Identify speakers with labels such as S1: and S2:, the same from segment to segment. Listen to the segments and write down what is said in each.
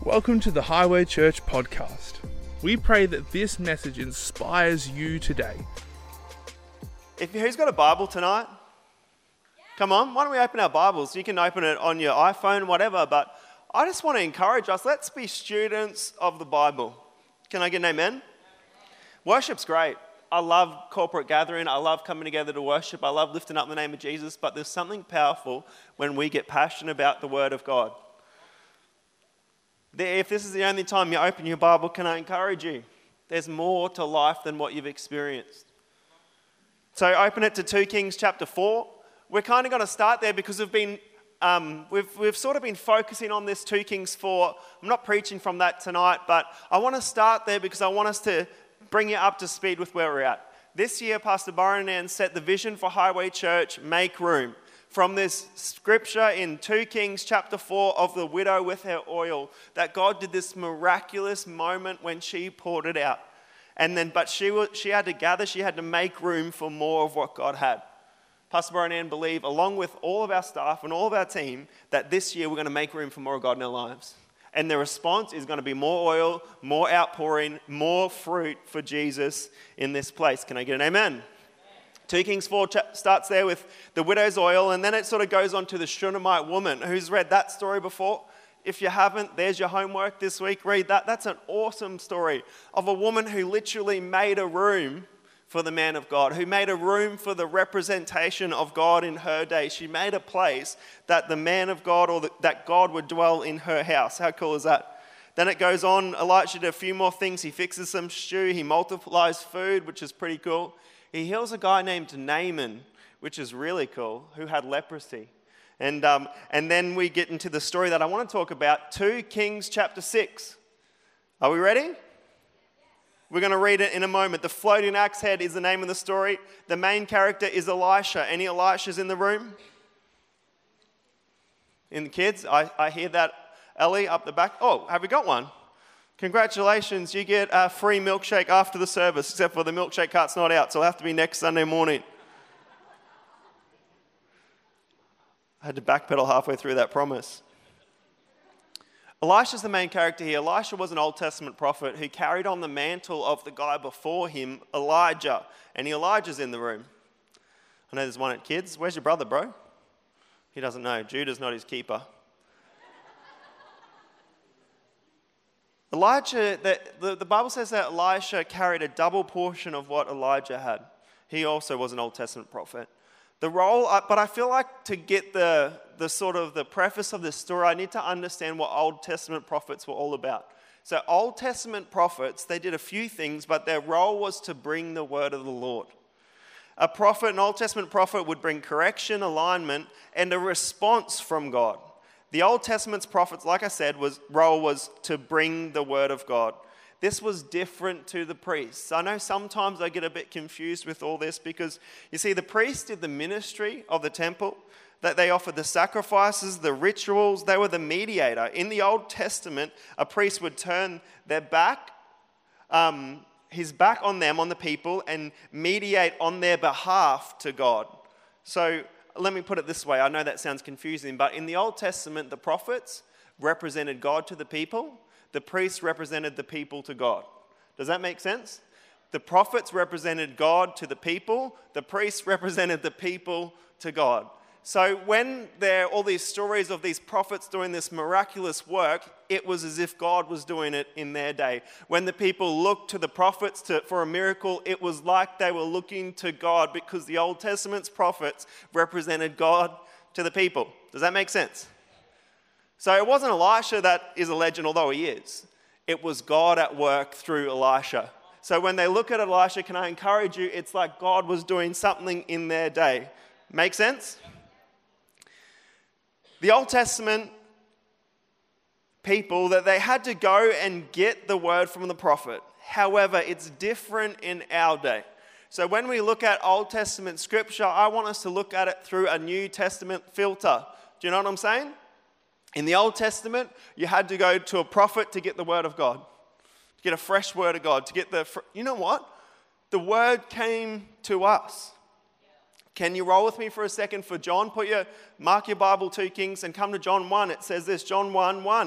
S1: Welcome to the Highway Church podcast. We pray that this message inspires you today.
S2: Who's got a Bible tonight? Come on, why don't we open our Bibles? You can open it on your iPhone, whatever, but I just want to encourage us, let's be students of the Bible. Can I get an amen? Worship's great. I love corporate gathering. I love coming together to worship. I love lifting up the name of Jesus, but there's something powerful when we get passionate about the Word of God. If this is the only time you open your Bible, can I encourage you? There's more to life than what you've experienced. So open it to 2 Kings chapter 4. We're kind of going to start there because we've sort of been focusing on this 2 Kings 4. I'm not preaching from that tonight, but I want to start there because I want us to bring you up to speed with where we're at. This year, Pastor Baranan set the vision for Highway Church, make room. From this scripture in 2 Kings chapter 4 of the widow with her oil, that God did this miraculous moment when she poured it out. But she had to gather, she had to make room for more of what God had. Pastor Baranan believe, along with all of our staff and all of our team, that this year we're going to make room for more of God in our lives. And the response is going to be more oil, more outpouring, more fruit for Jesus in this place. Can I get an amen? 2 Kings 4 starts there with the widow's oil, and then it sort of goes on to the Shunammite woman. Who's read that story before? If you haven't, there's your homework this week. Read that. That's an awesome story of a woman who literally made a room for the man of God, who made a room for the representation of God in her day. She made a place that the man of God that God would dwell in her house. How cool is that? Then it goes on, Elisha did a few more things. He fixes some stew. He multiplies food, which is pretty cool. He heals a guy named Naaman, which is really cool, who had leprosy. And then we get into the story that I want to talk about, 2 Kings chapter 6. Are we ready? We're going to read it in a moment. The floating axe head is the name of the story. The main character is Elisha. Any Elishas in the room? In the kids? I hear that. Ellie up the back. Oh, have we got one? Congratulations, you get a free milkshake after the service, except for the milkshake cart's not out, so it'll have to be next Sunday morning. I had to backpedal halfway through that promise. Elisha's the main character here. Elisha was an Old Testament prophet who carried on the mantle of the guy before him, Elijah. Any Elijah's in the room? I know there's one at kids. Where's your brother, bro? He doesn't know. Judah's not his keeper. Elijah, the Bible says that Elisha carried a double portion of what Elijah had. He also was an Old Testament prophet. But I feel like to get the sort of the preface of this story, I need to understand what Old Testament prophets were all about. So Old Testament prophets, they did a few things, but their role was to bring the word of the Lord. An Old Testament prophet would bring correction, alignment, and a response from God. The Old Testament's prophets, like I said, role was to bring the word of God. This was different to the priests. I know sometimes I get a bit confused with all this because, you see, the priests did the ministry of the temple, that they offered the sacrifices, the rituals, they were the mediator. In the Old Testament, a priest would turn their back, his back on them, on the people, and mediate on their behalf to God. So, let me put it this way. I know that sounds confusing, but in the Old Testament, the prophets represented God to the people. The priests represented the people to God. Does that make sense? The prophets represented God to the people. The priests represented the people to God. So when there are all these stories of these prophets doing this miraculous work, it was as if God was doing it in their day. When the people looked to the prophets for a miracle, it was like they were looking to God because the Old Testament's prophets represented God to the people. Does that make sense? So it wasn't Elisha that is a legend, although he is. It was God at work through Elisha. So when they look at Elisha, can I encourage you, it's like God was doing something in their day. Make sense? The Old Testament people, that they had to go and get the word from the prophet. However, it's different in our day. So when we look at Old Testament scripture, I want us to look at it through a New Testament filter. Do you know what I'm saying? In the Old Testament, you had to go to a prophet to get the word of God, to get a fresh word of God, you know what? The word came to us. Can you roll with me for a second for John? Mark your Bible, 2 Kings, and come to John 1. It says this, John 1:1.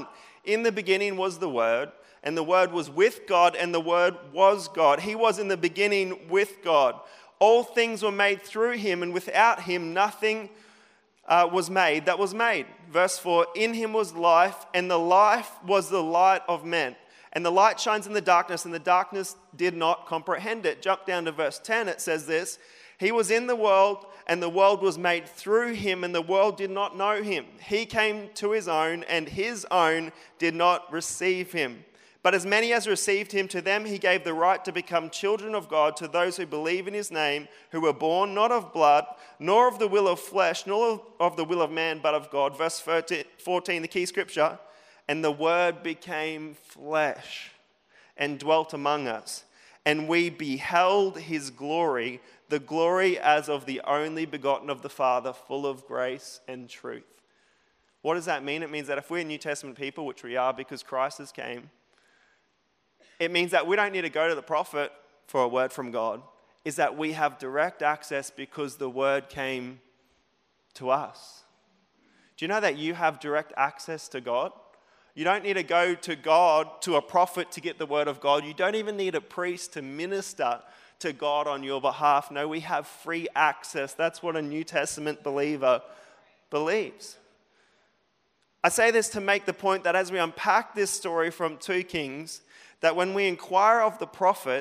S2: In the beginning was the Word, and the Word was with God, and the Word was God. He was in the beginning with God. All things were made through him, and without him nothing was made that was made. Verse 4, in him was life, and the life was the light of men. And the light shines in the darkness, and the darkness did not comprehend it. Jump down to verse 10, it says this, he was in the world, and the world was made through him, and the world did not know him. He came to his own, and his own did not receive him. But as many as received him, to them he gave the right to become children of God, to those who believe in his name, who were born not of blood, nor of the will of flesh, nor of the will of man, but of God. Verse 14, the key scripture, and the Word became flesh and dwelt among us, and we beheld his glory, the glory as of the only begotten of the Father, full of grace and truth. What does that mean? It means that if we're New Testament people, which we are because Christ has came, it means that we don't need to go to the prophet for a word from God. Is that we have direct access because the word came to us. Do you know that you have direct access to God? You don't need to go to God, to a prophet to get the word of God. You don't even need a priest to minister to God on your behalf. No, we have free access. That's what a New Testament believer believes. I say this to make the point that as we unpack this story from 2 Kings, that when we inquire of the prophet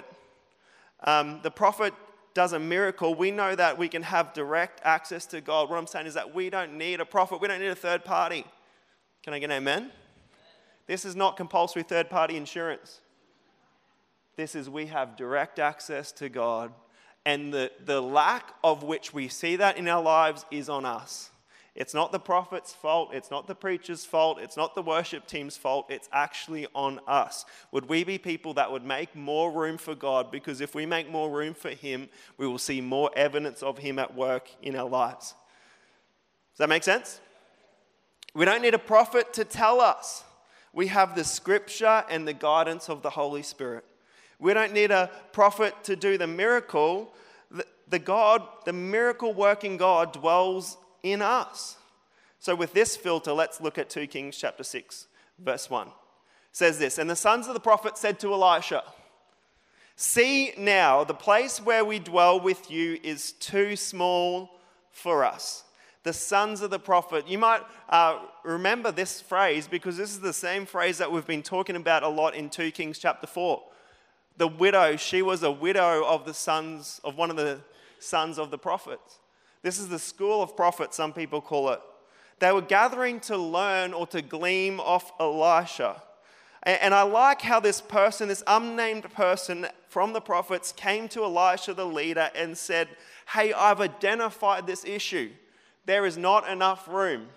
S2: does a miracle, we know that we can have direct access to God. What I'm saying is that we don't need a prophet. We don't need a third party. Can I get an amen? This is not compulsory third party insurance. This is we have direct access to God. And the lack of which we see that in our lives is on us. It's not the prophet's fault. It's not the preacher's fault. It's not the worship team's fault. It's actually on us. Would we be people that would make more room for God? Because if we make more room for him, we will see more evidence of him at work in our lives. Does that make sense? We don't need a prophet to tell us. We have the scripture and the guidance of the Holy Spirit. We don't need a prophet to do the miracle. The miracle working God dwells in us. So with this filter, let's look at 2 Kings chapter 6, verse 1. It says this, and the sons of the prophet said to Elisha, see now, the place where we dwell with you is too small for us. The sons of the prophet. You might remember this phrase because this is the same phrase that we've been talking about a lot in 2 Kings chapter 4. The widow, she was a widow of one of the sons of the prophets. This is the school of prophets, some people call it. They were gathering to learn or to glean off Elisha. And I like how this person, this unnamed person from the prophets, came to Elisha, the leader, and said, hey, I've identified this issue. There is not enough room.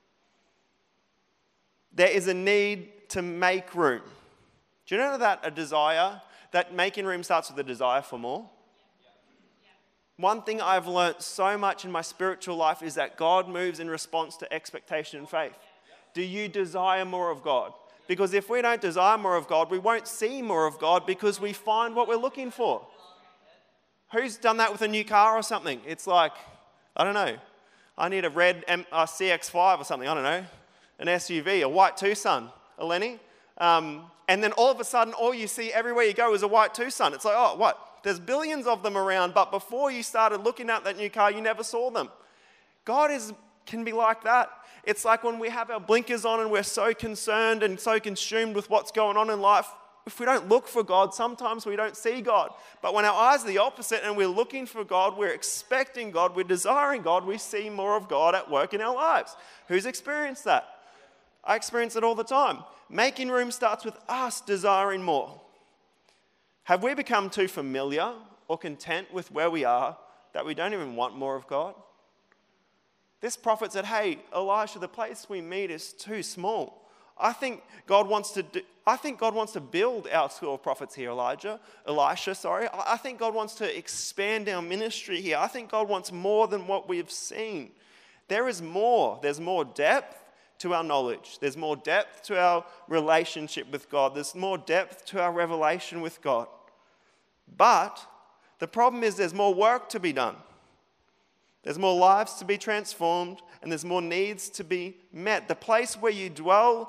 S2: There is a need to make room. Do you know that making room starts with a desire for more? One thing I've learnt so much in my spiritual life is that God moves in response to expectation and faith. Do you desire more of God? Because if we don't desire more of God, we won't see more of God because we find what we're looking for. Who's done that with a new car or something? It's like, I don't know, I need a red CX-5 or something, I don't know, an SUV, a white Tucson, a Lenny. And then all of a sudden, all you see everywhere you go is a white Tucson. It's like, oh, what? There's billions of them around, but before you started looking at that new car, you never saw them. God can be like that. It's like when we have our blinkers on and we're so concerned and so consumed with what's going on in life, if we don't look for God, sometimes we don't see God. But when our eyes are the opposite and we're looking for God, we're expecting God, we're desiring God, we see more of God at work in our lives. Who's experienced that? I experience it all the time. Making room starts with us desiring more. Have we become too familiar or content with where we are that we don't even want more of God? This prophet said, hey, Elisha, the place we meet is too small. I think God wants to build our school of prophets here, Elisha. I think God wants to expand our ministry here. I think God wants more than what we've seen. There is more. There's more depth to our knowledge. There's more depth to our relationship with God. There's more depth to our revelation with God. But the problem is there's more work to be done. There's more lives to be transformed, and there's more needs to be met. The place where you dwell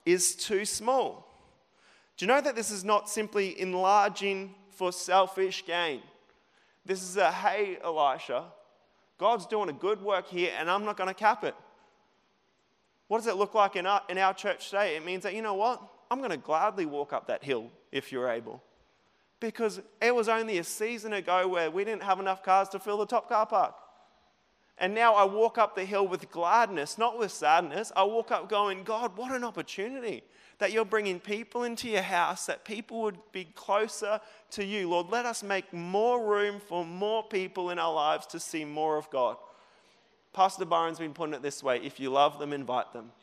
S2: is too small. Do you know that this is not simply enlarging for selfish gain? This is a, hey, Elisha, God's doing a good work here and I'm not going to cap it. What does it look like in our church today? It means that, you know what? I'm going to gladly walk up that hill if you're able. Because it was only a season ago where we didn't have enough cars to fill the top car park. And now I walk up the hill with gladness, not with sadness. I walk up going, God, what an opportunity that you're bringing people into your house, that people would be closer to you. Lord, let us make more room for more people in our lives to see more of God. Pastor Byron's been putting it this way: if you love them, invite them.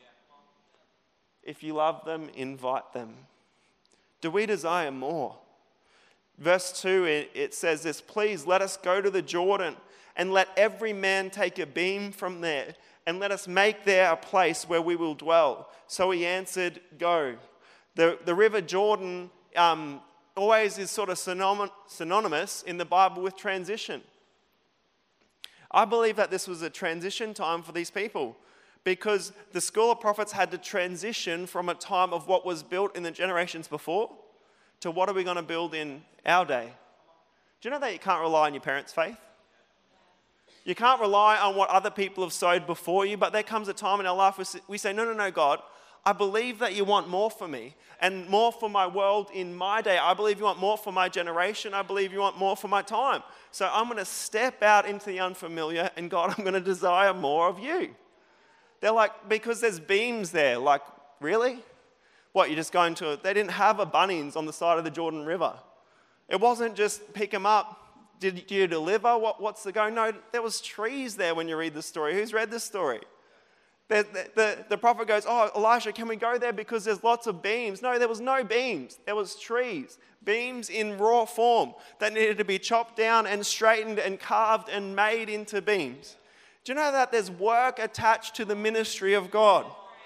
S2: If you love them, invite them. Do we desire more? Verse 2, it says this, please let us go to the Jordan and let every man take a beam from there and let us make there a place where we will dwell. So he answered, go. The river Jordan always is sort of synonymous in the Bible with transition. I believe that this was a transition time for these people because the school of prophets had to transition from a time of what was built in the generations before to what are we going to build in our day. Do you know that you can't rely on your parents' faith? You can't rely on what other people have sowed before you, but there comes a time in our life where we say, no, God, I believe that you want more for me and more for my world in my day. I believe you want more for my generation. I believe you want more for my time. So I'm going to step out into the unfamiliar and God, I'm going to desire more of you. They're like, because there's beams there. Like, really? What, you just go into it? They didn't have a Bunnings on the side of the Jordan River. It wasn't just pick them up. Did you deliver? What's the go? No, there was trees there when you read the story. Who's read this story? The prophet goes, oh, Elisha, can we go there because there's lots of beams? No, there was no beams. There was trees. Beams in raw form that needed to be chopped down and straightened and carved and made into beams. Do you know that there's work attached to the ministry of God?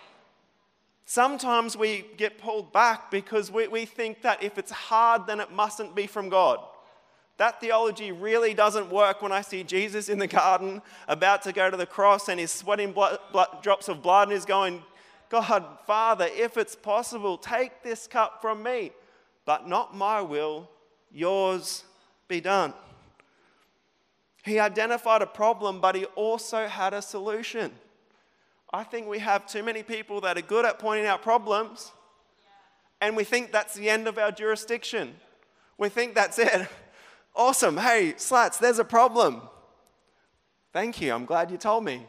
S2: Sometimes we get pulled back because we think that if it's hard, then it mustn't be from God. That theology really doesn't work when I see Jesus in the garden about to go to the cross and he's sweating drops of blood and he's going, God, Father, if it's possible, take this cup from me, but not my will, yours be done. He identified a problem, but he also had a solution. I think we have too many people that are good at pointing out problems, and we think that's the end of our jurisdiction. We think that's it. Awesome. Hey, Slats, there's a problem. Thank you. I'm glad you told me.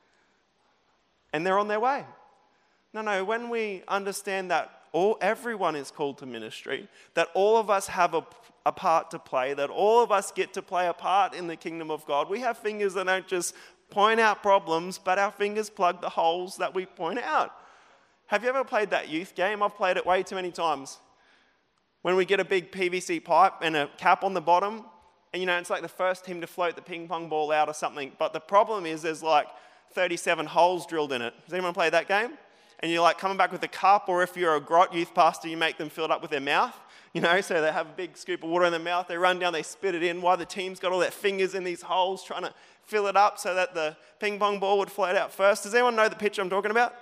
S2: And they're on their way. No, when we understand that everyone is called to ministry, that all of us have a part to play, that all of us get to play a part in the kingdom of God. We have fingers that don't just point out problems, but our fingers plug the holes that we point out. Have you ever played that youth game? I've played it way too many times. When we get a big PVC pipe and a cap on the bottom, and it's like the first team to float the ping pong ball out or something, but the problem is there's like 37 holes drilled in it. Has anyone played that game? And you're like coming back with a cup, or if you're a grot youth pastor, you make them fill it up with their mouth, so they have a big scoop of water in their mouth, they run down, they spit it in, while the team's got all their fingers in these holes trying to fill it up so that the ping pong ball would float out first. Does anyone know the picture I'm talking about?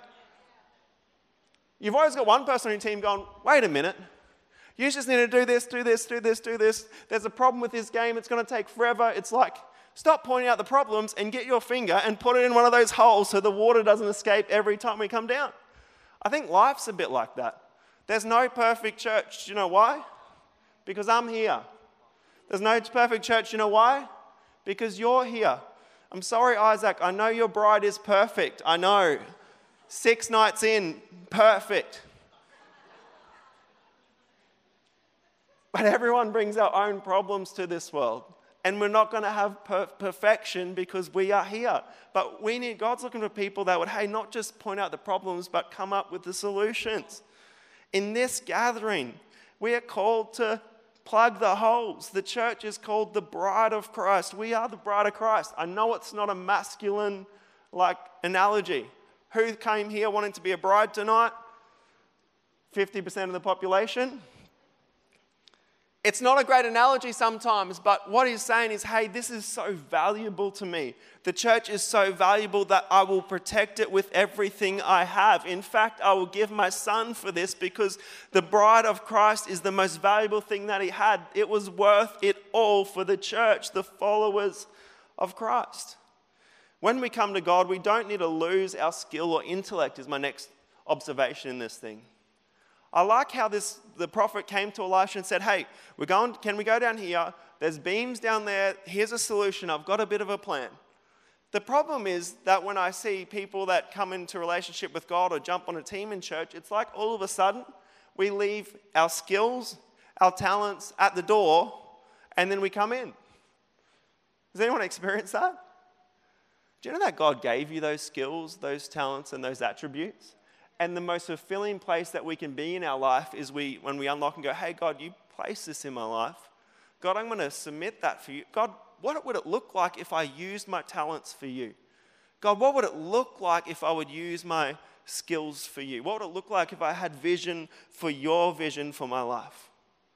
S2: You've always got one person on your team going, wait a minute, you just need to do this, do this, do this, do this. There's a problem with this game, it's going to take forever. It's like, stop pointing out the problems and get your finger and put it in one of those holes so the water doesn't escape every time we come down. I think life's a bit like that. There's no perfect church. Do you know why? Because I'm here. There's no perfect church. You know why? Because you're here. I'm sorry, Isaac. I know your bride is perfect. I know. 6 nights in, perfect. But everyone brings our own problems to this world. And we're not going to have perfection because we are here. But God's looking for people that would, not just point out the problems, but come up with the solutions. In this gathering, we are called to plug the holes. The church is called the bride of Christ. We are the bride of Christ. I know it's not a masculine analogy. Who came here wanting to be a bride tonight? 50% of the population. It's not a great analogy sometimes, but what he's saying is, hey, this is so valuable to me. The church is so valuable that I will protect it with everything I have. In fact, I will give my son for this because the bride of Christ is the most valuable thing that he had. It was worth it all for the church, the followers of Christ. When we come to God, we don't need to lose our skill or intellect, is my next observation in this thing. I like how the prophet came to Elisha and said, hey, can we go down here? There's beams down there. Here's a solution. I've got a bit of a plan. The problem is that when I see people that come into relationship with God or jump on a team in church, it's like all of a sudden we leave our skills, our talents at the door, and then we come in. Has anyone experienced that? Do you know that God gave you those skills, those talents, and those attributes? And the most fulfilling place that we can be in our life is when we unlock and go, hey, God, you placed this in my life. God, I'm going to submit that for you. God, what would it look like if I used my talents for you? God, what would it look like if I would use my skills for you? What would it look like if I had vision for your vision for my life?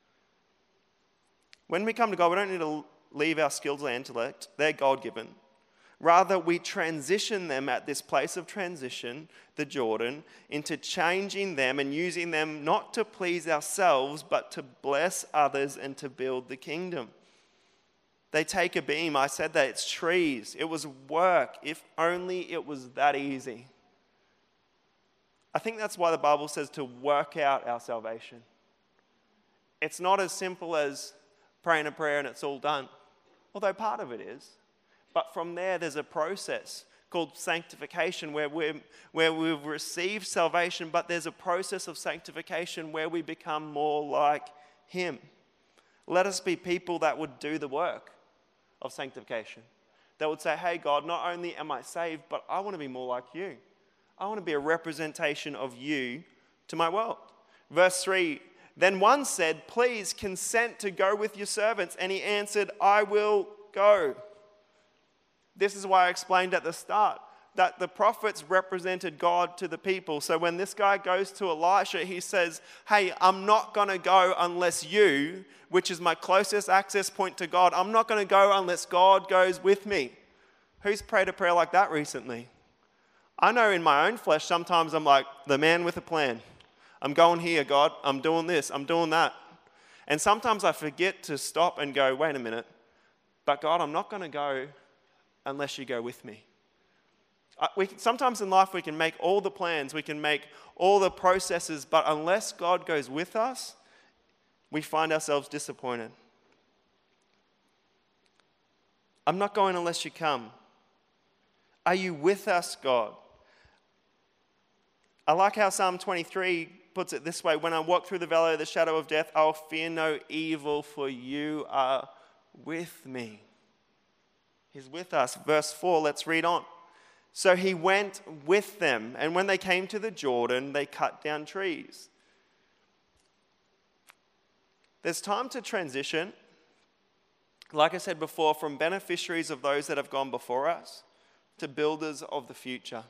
S2: When we come to God, we don't need to leave our skills or intellect. They're God-given. Rather, we transition them at this place of transition, the Jordan, into changing them and using them not to please ourselves, but to bless others and to build the kingdom. They take a beam. I said that. It's trees. It was work. If only it was that easy. I think that's why the Bible says to work out our salvation. It's not as simple as praying a prayer and it's all done, although part of it is. But from there's a process called sanctification where we've received salvation, but there's a process of sanctification where we become more like Him. Let us be people that would do the work of sanctification. That would say, hey, God, not only am I saved, but I want to be more like you. I want to be a representation of you to my world. Verse 3, then one said, please consent to go with your servants. And he answered, I will go. This is why I explained at the start that the prophets represented God to the people. So when this guy goes to Elisha, he says, hey, I'm not going to go unless you, which is my closest access point to God, I'm not going to go unless God goes with me. Who's prayed a prayer like that recently? I know in my own flesh, sometimes I'm like the man with a plan. I'm going here, God. I'm doing this. I'm doing that. And sometimes I forget to stop and go, wait a minute. But God, I'm not going to go unless you go with me. Sometimes in life we can make all the plans, we can make all the processes, but unless God goes with us, we find ourselves disappointed. I'm not going unless you come. Are you with us, God? I like how Psalm 23 puts it this way, when I walk through the valley of the shadow of death, I will fear no evil, for you are with me. He's with us. Verse 4, let's read on. So he went with them, and when they came to the Jordan, they cut down trees. There's time to transition, like I said before, from beneficiaries of those that have gone before us to builders of the future.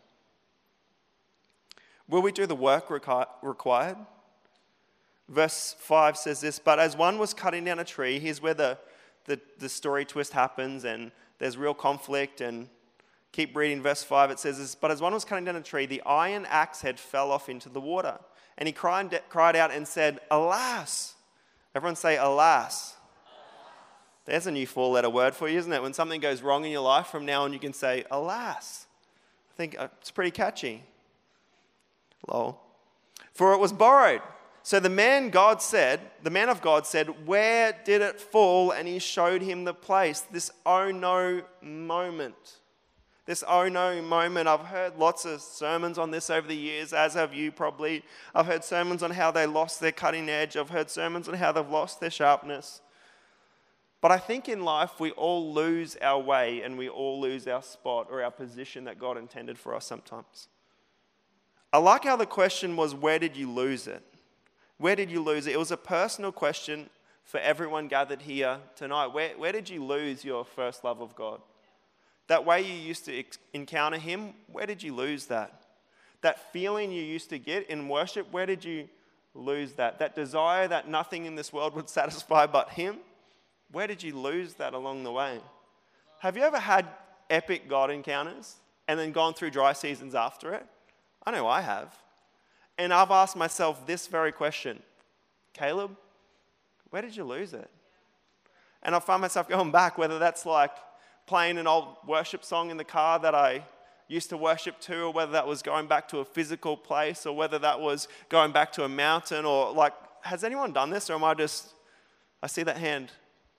S2: Will we do the work required? Verse 5 says this, but as one was cutting down a tree, here's where the story twist happens and there's real conflict, and keep reading verse 5, it says this, but as one was cutting down a tree, the iron axe head fell off into the water, and he cried out and said, alas. Everyone say, alas. There's a new 4-letter word for you, isn't it? When something goes wrong in your life, from now on you can say, alas. I think it's pretty catchy. Lol. For it was borrowed. So the man of God said, where did it fall? And he showed him the place. This oh no moment. This oh no moment. I've heard lots of sermons on this over the years, as have you probably. I've heard sermons on how they lost their cutting edge. I've heard sermons on how they've lost their sharpness. But I think in life we all lose our way and we all lose our spot or our position that God intended for us sometimes. I like how the question was, where did you lose it? Where did you lose it? It was a personal question for everyone gathered here tonight. Where did you lose your first love of God? That way you used to encounter Him, where did you lose that? That feeling you used to get in worship, where did you lose that? That desire that nothing in this world would satisfy but Him? Where did you lose that along the way? Have you ever had epic God encounters and then gone through dry seasons after it? I know I have. And I've asked myself this very question. Caleb, where did you lose it? And I find myself going back, whether that's like playing an old worship song in the car that I used to worship to, or whether that was going back to a physical place, or whether that was going back to a mountain, or like, has anyone done this? Or I see that hand.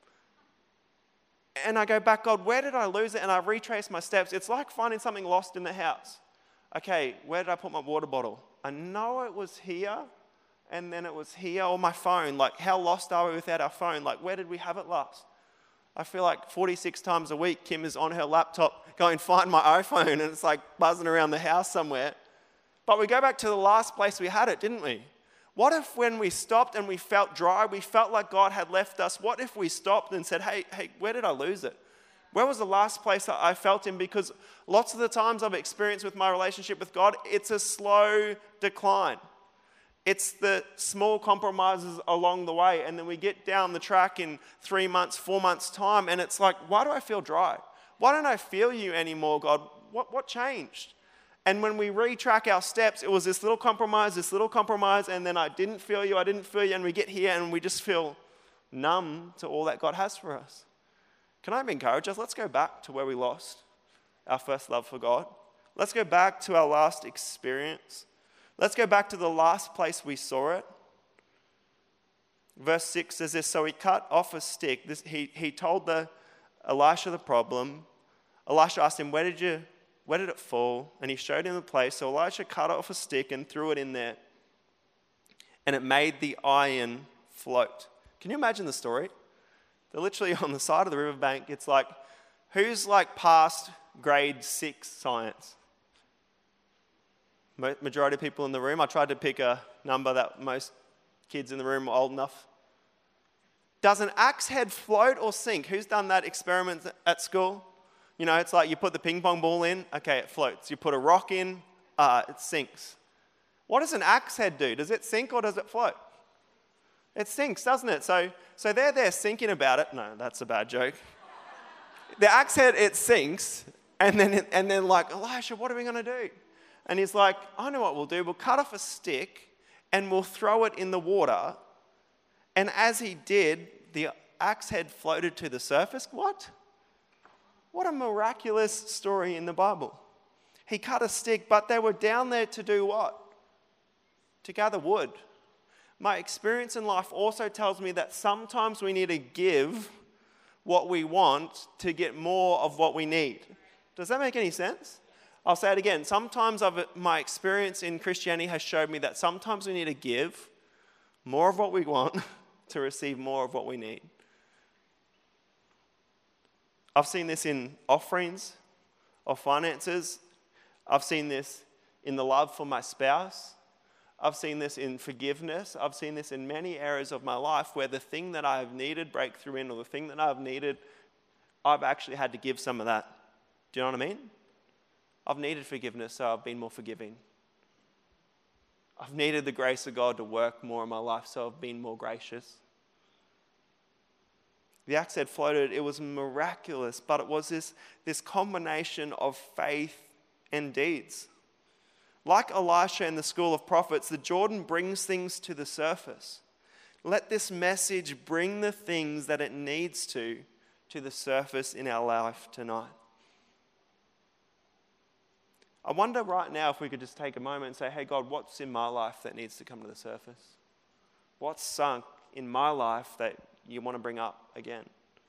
S2: And I go back, God, where did I lose it? And I retrace my steps. It's like finding something lost in the house. Okay, where did I put my water bottle? I know it was here, and then it was here, or my phone. Like, how lost are we without our phone? Like, where did we have it last? I feel like 46 times a week, Kim is on her laptop going, find my iPhone, and it's like buzzing around the house somewhere. But we go back to the last place we had it, didn't we? What if when we stopped and we felt dry, we felt like God had left us? What if we stopped and said, hey, where did I lose it? Where was the last place that I felt Him? Because lots of the times I've experienced with my relationship with God, it's a slow decline. It's the small compromises along the way. And then we get down the track in 3 months, 4 months' time, and it's like, why do I feel dry? Why don't I feel You anymore, God? What changed? And when we retrack our steps, it was this little compromise, and then I didn't feel You, and we get here and we just feel numb to all that God has for us. Can I encourage us? Let's go back to where we lost our first love for God. Let's go back to our last experience. Let's go back to the last place we saw it. Verse 6 says this, so he cut off a stick. He told Elisha the problem. Elisha asked him, where did it fall? And he showed him the place. So Elisha cut off a stick and threw it in there. And it made the iron float. Can you imagine the story? They're literally on the side of the riverbank. It's like, who's like past grade 6 science? Majority of people in the room. I tried to pick a number that most kids in the room are old enough. Does an axe head float or sink? Who's done that experiment at school? You know, it's like you put the ping pong ball in, okay, it floats. You put a rock in, it sinks. What does an axe head do? Does it sink or does it float? It sinks, doesn't it? So they're there thinking about it. No, that's a bad joke. The axe head, it sinks, and then like, Elisha, what are we going to do? And he's like, I know what we'll do. We'll cut off a stick, and we'll throw it in the water. And as he did, the axe head floated to the surface. What? What a miraculous story in the Bible. He cut a stick, but they were down there to do what? To gather wood. My experience in life also tells me that sometimes we need to give what we want to get more of what we need. Does that make any sense? I'll say it again. Sometimes my experience in Christianity has showed me that sometimes we need to give more of what we want to receive more of what we need. I've seen this in offerings of finances. I've seen this in the love for my spouse. I've seen this in forgiveness. I've seen this in many areas of my life where the thing that I have needed breakthrough in, or the thing that I've needed, I've actually had to give some of that. Do you know what I mean? I've needed forgiveness, so I've been more forgiving. I've needed the grace of God to work more in my life, so I've been more gracious. The axe head floated. It was miraculous, but it was this combination of faith and deeds. Like Elisha in the school of prophets, the Jordan brings things to the surface. Let this message bring the things that it needs to the surface in our life tonight. I wonder right now if we could just take a moment and say, hey God, what's in my life that needs to come to the surface? What's sunk in my life that you want to bring up again?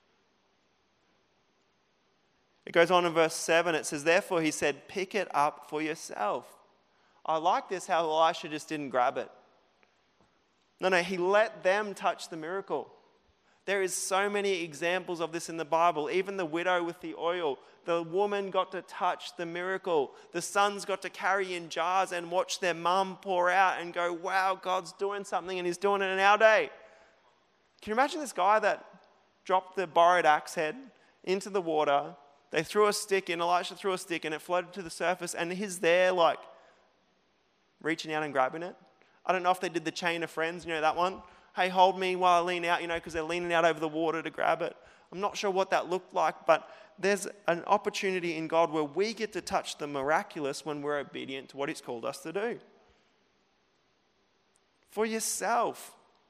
S2: It goes on in verse 7, it says, therefore he said, pick it up for yourself. I like this, how Elisha just didn't grab it. No, he let them touch the miracle. There is so many examples of this in the Bible. Even the widow with the oil, the woman got to touch the miracle. The sons got to carry in jars and watch their mum pour out and go, wow, God's doing something and he's doing it in our day. Can you imagine this guy that dropped the borrowed axe head into the water? They threw a stick in, Elisha threw a stick and it floated to the surface, and he's there like reaching out and grabbing it. I don't know if they did the chain of friends, that one? Hey, hold me while I lean out, because they're leaning out over the water to grab it. I'm not sure what that looked like, but there's an opportunity in God where we get to touch the miraculous when we're obedient to what He's called us to do. For yourself.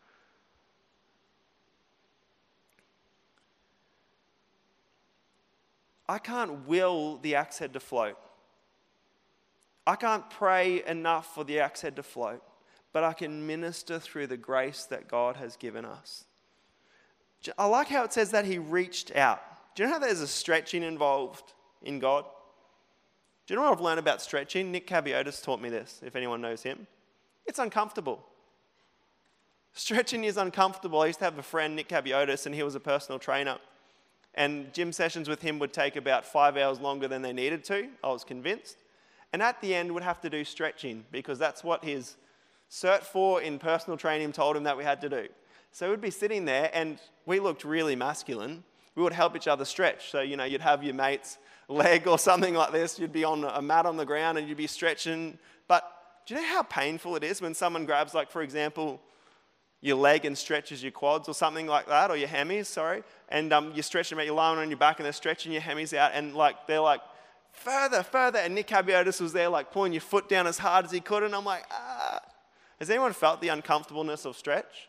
S2: I can't will the axe head to float. I can't pray enough for the axe head to float, but I can minister through the grace that God has given us. I like how it says that He reached out. Do you know how there's a stretching involved in God? Do you know what I've learned about stretching? Nick Cabiotis taught me this, if anyone knows him. It's uncomfortable. Stretching is uncomfortable. I used to have a friend, Nick Cabiotis, and he was a personal trainer. And gym sessions with him would take about 5 hours longer than they needed to, I was convinced. And at the end, would have to do stretching because that's what his Cert 4 in personal training told him that we had to do. So we'd be sitting there and we looked really masculine. We would help each other stretch. So, you'd have your mate's leg or something like this. You'd be on a mat on the ground and you'd be stretching. But do you know how painful it is when someone grabs, like, for example, your leg and stretches your quads or something like that, or your hammies, and you stretch them out, you're lying on your back and they're stretching your hammies out and they're like, further, and Nick Cabiotis was there like pulling your foot down as hard as he could, and I'm like, ah. Has anyone felt the uncomfortableness of stretch?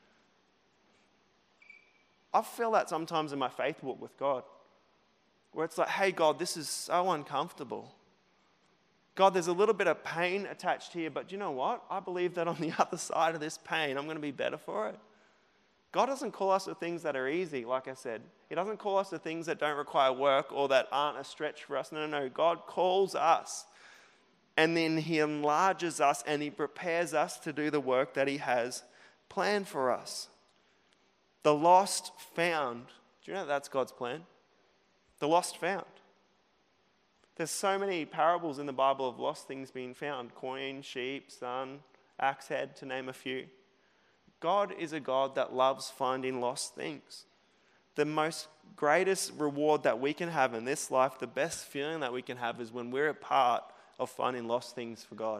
S2: I feel that sometimes in my faith walk with God, where it's like, hey God, this is so uncomfortable. God, there's a little bit of pain attached here, but you know what? I believe that on the other side of this pain, I'm going to be better for it. God doesn't call us to things that are easy, like I said. He doesn't call us to things that don't require work or that aren't a stretch for us. No. God calls us, and then He enlarges us, and He prepares us to do the work that He has planned for us. The lost found. Do you know that's God's plan? The lost found. There's so many parables in the Bible of lost things being found. Coin, sheep, son, axe head, to name a few. God is a God that loves finding lost things. The most greatest reward that we can have in this life, the best feeling that we can have is when we're a part of finding lost things for God.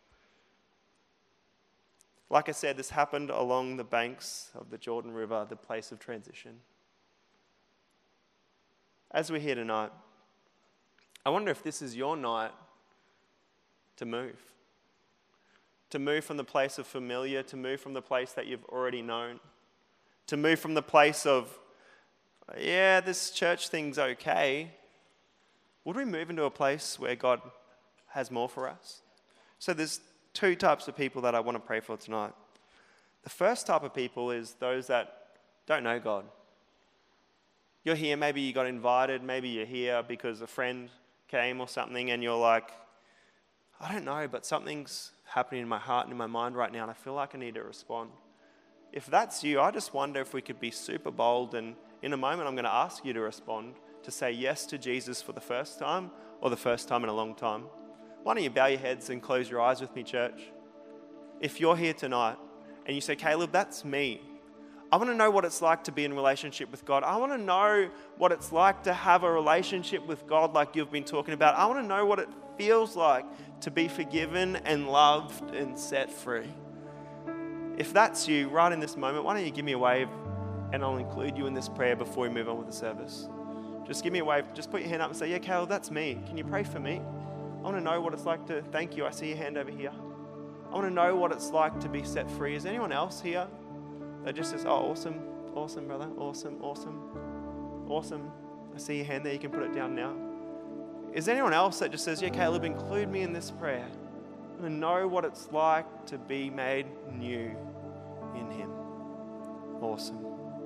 S2: Like I said, this happened along the banks of the Jordan River, the place of transition. As we're here tonight, I wonder if this is your night to move. To move from the place of familiar, to move from the place that you've already known. To move from the place of, yeah, this church thing's okay. Would we move into a place where God has more for us? So there's two types of people that I want to pray for tonight. The first type of people is those that don't know God. You're here, maybe you got invited, maybe you're here because a friend came or something, and you're like, I don't know, but something's happening in my heart and in my mind right now, and I feel like I need to respond. If that's you, I just wonder if we could be super bold, and in a moment I'm going to ask you to respond, to say yes to Jesus for the first time or the first time in a long time. Why don't you bow your heads and close your eyes with me, church? If you're here tonight and you say, Caleb, that's me. I want to know what it's like to be in relationship with God. I want to know what it's like to have a relationship with God like you've been talking about. I want to know what it feels like to be forgiven and loved and set free. If that's you, right in this moment, why don't you give me a wave and I'll include you in this prayer before we move on with the service. Just give me a wave. Just put your hand up and say, yeah, Caleb, that's me. Can you pray for me? I want to know what it's like to, thank you, I see your hand over here. I want to know what it's like to be set free. Is anyone else here that just says, oh, awesome, brother, awesome. I see your hand there, you can put it down now. Is there anyone else that just says, yeah, Caleb, include me in this prayer? I want to know what it's like to be made new in Him. Awesome.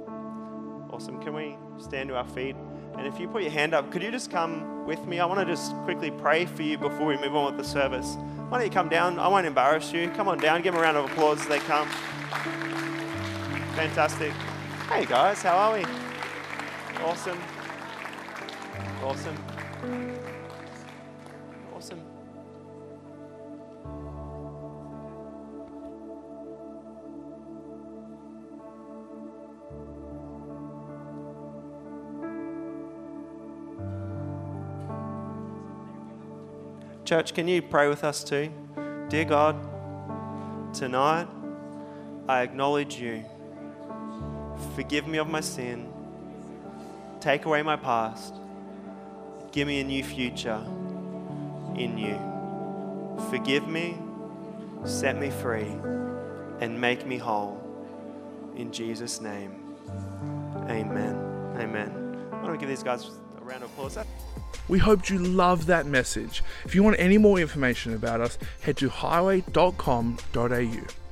S2: Can we stand to our feet? And if you put your hand up, could you just come with me? I want to just quickly pray for you before we move on with the service. Why don't you come down? I won't embarrass you. Come on down. Give them a round of applause as they come. Fantastic. Hey guys, how are we? Awesome. Church, can you pray with us too? Dear God, Tonight, I acknowledge you. Forgive me of my sin. Take away my past. Give me a new future in you. Forgive me, set me free, and make me whole. In Jesus' name, amen. Amen. Why don't we give these guys a round of applause?
S1: We hoped you loved that message. If you want any more information about us, head to highway.com.au.